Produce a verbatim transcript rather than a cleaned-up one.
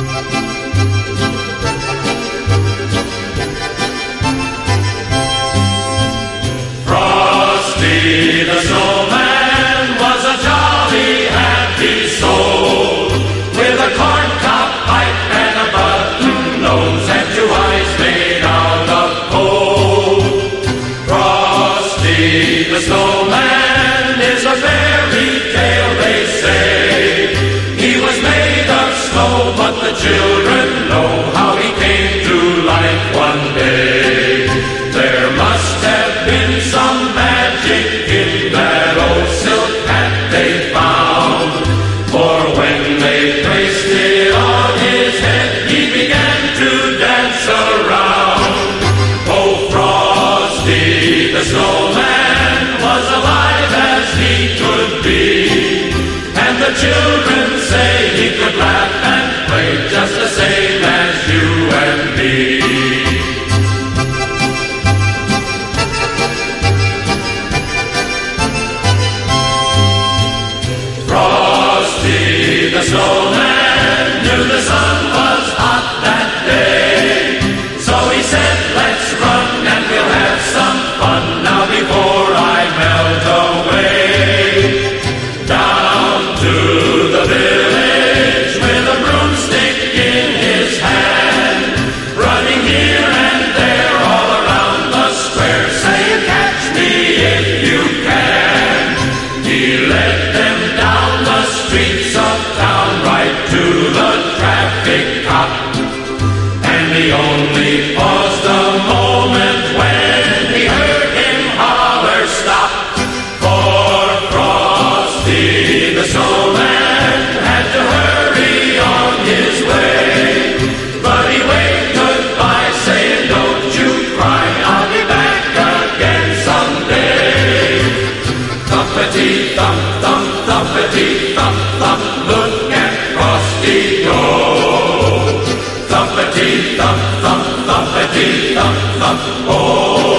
Frosty the Snowman was a jolly, happy soul, with a corncob pipe and a button nose and two eyes made out of coal. Frosty the Snowman is a fairy tale, they say. He was made of snow, but the children know how he came to life one day. There must have been some magic in that old silk hat they found, for when they placed it on his head, he began to dance around. Oh, Frosty the Snowman was alive as he could be, and the children say he could laugh and play just the same as you and me. Frosty the Snowman knew the sun was hot that day, so he said, let's run and we'll have some fun now before I melt away. Down to the village with a broomstick in his hand, running here and there all around the square, saying, catch me if you can. He led them down the streets of town right to the traffic cop, and he only paused a moment when he heard him holler stop. For Frosty the Snowman had to hurry on his way, but he waved goodbye saying, don't you cry, I'll be back again someday. Thumpity thump, thump, thumpity thump, thump, look at Frosty go. Thumpity thump, thump, thumpity thump, thump, oh.